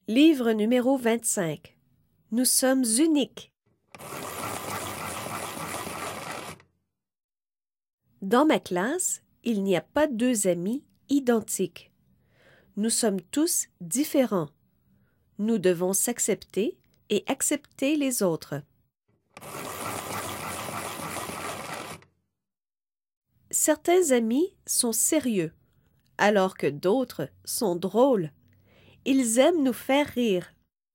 Livre numéro 25. Nous sommes uniques. Dans ma classe, il n'y a pas deux amis identiques. Nous sommes tous différents. Nous devons s'accepter et accepter les autres. Certains amis sont sérieux, alors que d'autres sont drôles. Ils aiment nous faire rire.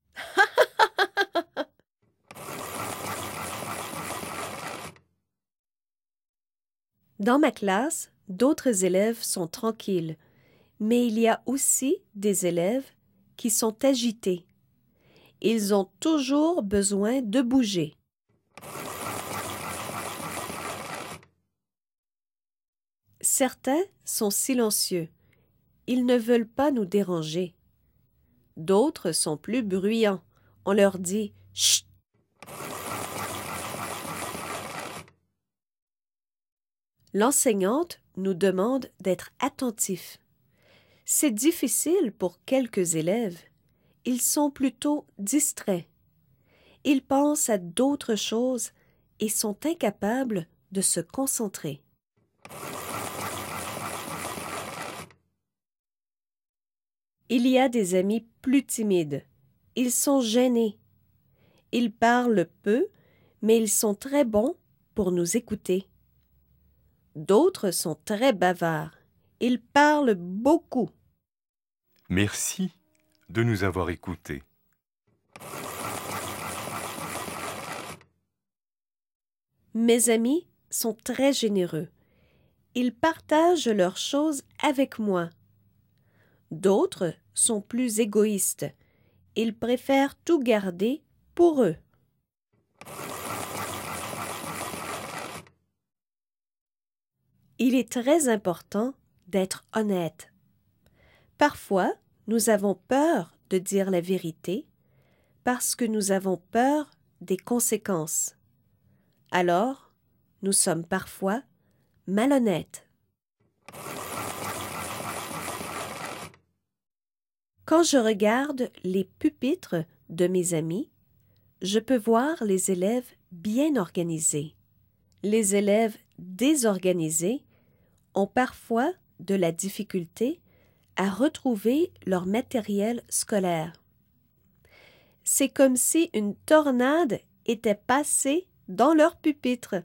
Dans ma classe, d'autres élèves sont tranquilles, mais il y a aussi des élèves qui sont agités. Ils ont toujours besoin de bouger. Certains sont silencieux. Ils ne veulent pas nous déranger. D'autres sont plus bruyants. On leur dit « Chut !» L'enseignante nous demande d'être attentifs. C'est difficile pour quelques élèves. Ils sont plutôt distraits. Ils pensent à d'autres choses et sont incapables de se concentrer. Il y a des amis plus timides. Ils sont gênés. Ils parlent peu, mais ils sont très bons pour nous écouter. D'autres sont très bavards. Ils parlent beaucoup. Merci de nous avoir écoutés. Mes amis sont très généreux. Ils partagent leurs choses avec moi. D'autres sont plus égoïstes. Ils préfèrent tout garder pour eux. Il est très important d'être honnête. Parfois, nous avons peur de dire la vérité parce que nous avons peur des conséquences. Alors, nous sommes parfois malhonnêtes. Quand je regarde les pupitres de mes amis, je peux voir les élèves bien organisés. Les élèves désorganisés ont parfois de la difficulté à retrouver leur matériel scolaire. C'est comme si une tornade était passée dans leur pupitre.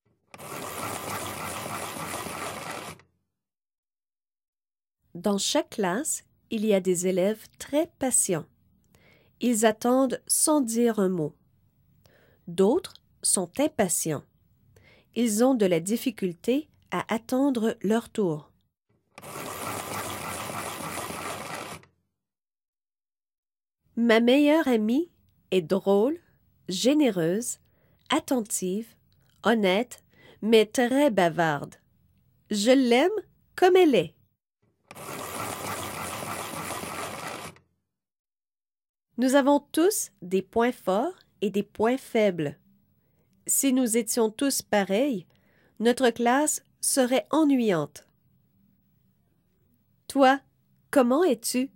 Dans chaque classe, il y a des élèves très patients. Ils attendent sans dire un mot. D'autres sont impatients. Ils ont de la difficulté à attendre leur tour. Ma meilleure amie est drôle, généreuse, attentive, honnête, mais très bavarde. Je l'aime comme elle est. Nous avons tous des points forts et des points faibles. Si nous étions tous pareils, notre classe serait ennuyante. Toi, comment es-tu?